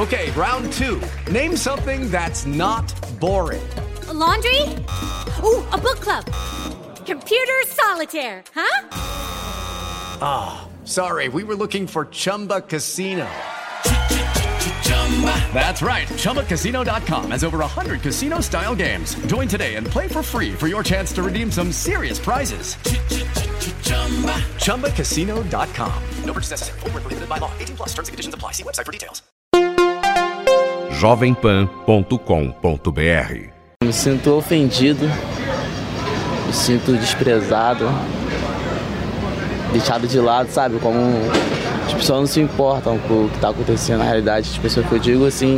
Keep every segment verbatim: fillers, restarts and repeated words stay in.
Okay, round two. Name something that's not boring. A laundry? Ooh, a book club. Computer solitaire, huh? Ah, oh, sorry, we were looking for Chumba Casino. That's right, Chumba Casino dot com has over one hundred casino-style games. Join today and play for free for your chance to redeem some serious prizes. Chumba Casino dot com. No purchase necessary. Void where prohibited by law. eighteen plus terms and conditions apply. See website for details. jovem pan ponto com ponto b r. Me sinto ofendido, me sinto desprezado, deixado de lado, sabe? Como as pessoas não se importam com o que está acontecendo na realidade. As pessoas que eu digo assim,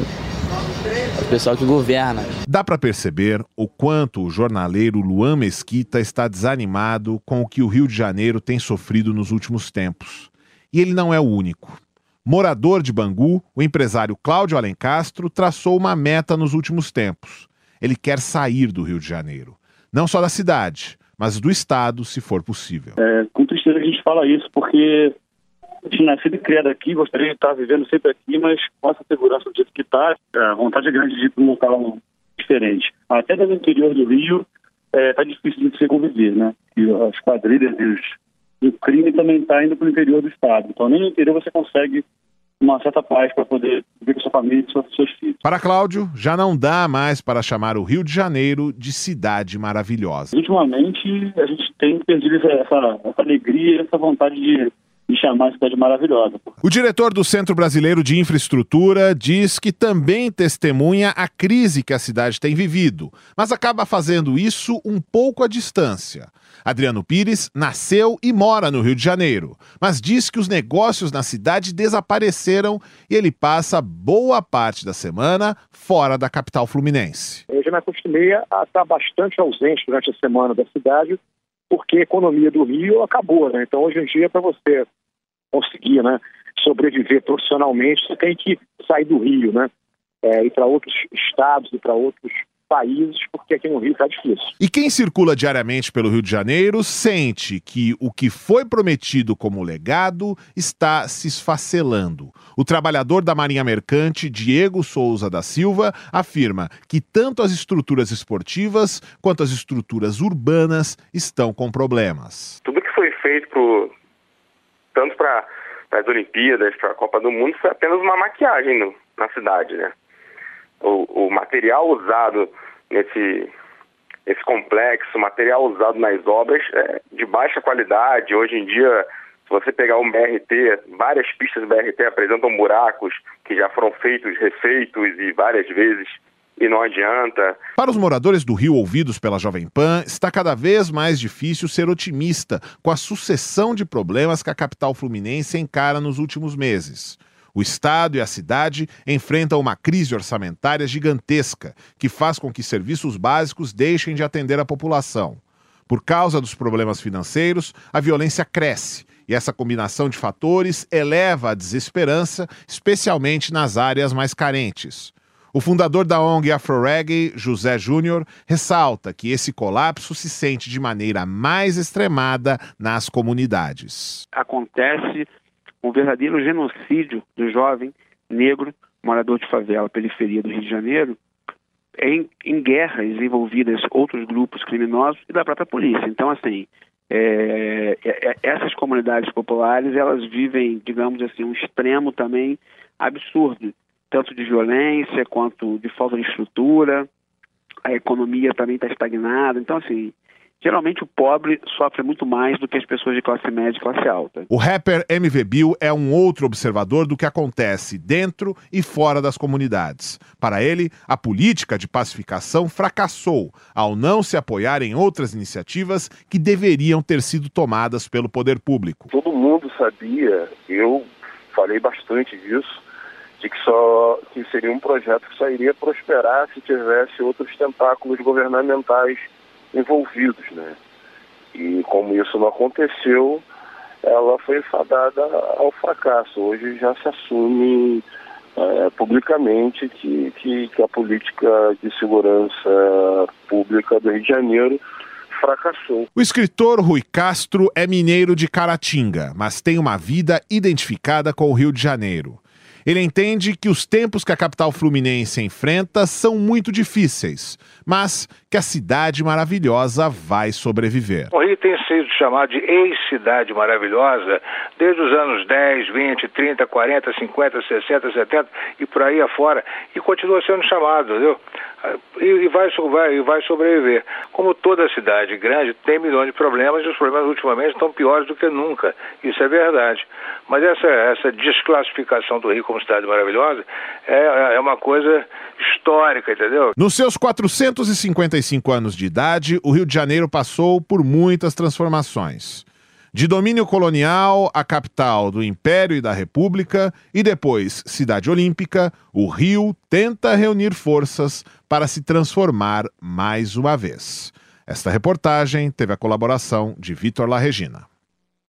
o pessoal que governa. Dá para perceber o quanto o jornaleiro Luan Mesquita está desanimado com o que o Rio de Janeiro tem sofrido nos últimos tempos. E ele não é o único. Morador de Bangu, o empresário Cláudio Alencastro traçou uma meta nos últimos tempos. Ele quer sair do Rio de Janeiro. Não só da cidade, mas do estado, se for possível. É, com tristeza a gente fala isso, porque a gente nascido e criado aqui, gostaria de estar vivendo sempre aqui, mas com essa segurança do jeito que está, a vontade é grande de ir para um local diferente. Até no interior do Rio, está é, difícil de se conviver, né? E as quadrilhas e os, o crime também está indo para o interior do estado. Então nem no interior você consegue uma certa paz para poder viver com sua família e com seus filhos. Para Cláudio, já não dá mais para chamar o Rio de Janeiro de cidade maravilhosa. Ultimamente, a gente tem perdido essa, essa, essa alegria, essa vontade de, de chamar a cidade maravilhosa. O diretor do Centro Brasileiro de Infraestrutura diz que também testemunha a crise que a cidade tem vivido, mas acaba fazendo isso um pouco à distância. Adriano Pires nasceu e mora no Rio de Janeiro, mas diz que os negócios na cidade desapareceram e ele passa boa parte da semana fora da capital fluminense. Eu já me acostumei a estar bastante ausente durante a semana da cidade, porque a economia do Rio acabou, né? Então, hoje em dia, para você conseguir, né, sobreviver profissionalmente, você tem que sair do Rio, né? É, ir para outros estados, ir para outros países, porque aqui no Rio está difícil. E quem circula diariamente pelo Rio de Janeiro sente que o que foi prometido como legado está se esfacelando. O trabalhador da Marinha Mercante, Diego Souza da Silva, afirma que tanto as estruturas esportivas quanto as estruturas urbanas estão com problemas. Tudo que foi feito pro, tanto para as Olimpíadas, para a Copa do Mundo, foi apenas uma maquiagem no, na cidade, né? O, o material usado nesse, nesse complexo, o material usado nas obras é de baixa qualidade. Hoje em dia, se você pegar um B R T, várias pistas do B R T apresentam buracos que já foram feitos, refeitos e várias vezes, e não adianta. Para os moradores do Rio ouvidos pela Jovem Pan, está cada vez mais difícil ser otimista com a sucessão de problemas que a capital fluminense encara nos últimos meses. O estado e a cidade enfrentam uma crise orçamentária gigantesca, que faz com que serviços básicos deixem de atender a população. Por causa dos problemas financeiros, a violência cresce, e essa combinação de fatores eleva a desesperança, especialmente nas áreas mais carentes. O fundador da O N G Afro-Reggae, José Júnior, ressalta que esse colapso se sente de maneira mais extremada nas comunidades. Acontece um verdadeiro genocídio do jovem negro, morador de favela, periferia do Rio de Janeiro, em, em guerras envolvidas outros grupos criminosos e da própria polícia. Então, assim, é, é, essas comunidades populares, elas vivem, digamos assim, um extremo também absurdo, tanto de violência quanto de falta de estrutura, a economia também está estagnada. Então, assim, geralmente o pobre sofre muito mais do que as pessoas de classe média e classe alta. O rapper M V Bill é um outro observador do que acontece dentro e fora das comunidades. Para ele, a política de pacificação fracassou ao não se apoiar em outras iniciativas que deveriam ter sido tomadas pelo poder público. Todo mundo sabia, eu falei bastante disso, de que, só, que seria um projeto que só iria prosperar se tivesse outros tentáculos governamentais envolvidos, né? E como isso não aconteceu, ela foi fadada ao fracasso. Hoje já se assume é, publicamente que, que, que a política de segurança pública do Rio de Janeiro fracassou. O escritor Rui Castro é mineiro de Caratinga, mas tem uma vida identificada com o Rio de Janeiro. Ele entende que os tempos que a capital fluminense enfrenta são muito difíceis, mas que a cidade maravilhosa vai sobreviver. O Rio tem sido chamado de ex-cidade maravilhosa desde os anos dez, vinte, trinta, quarenta, cinquenta, sessenta, setenta e por aí afora, e continua sendo chamado, entendeu? E, e, vai, vai, e vai sobreviver. Como toda cidade grande tem milhões de problemas, e os problemas ultimamente estão piores do que nunca. Isso é verdade. Mas essa, essa desclassificação do Rio como cidade maravilhosa é, é uma coisa histórica, entendeu? Nos seus quatrocentos e cinquenta e cinco anos de idade, o Rio de Janeiro passou por muitas transformações. De domínio colonial, a capital do Império e da República, e depois cidade olímpica, o Rio tenta reunir forças para se transformar mais uma vez. Esta reportagem teve a colaboração de Vitor La Regina.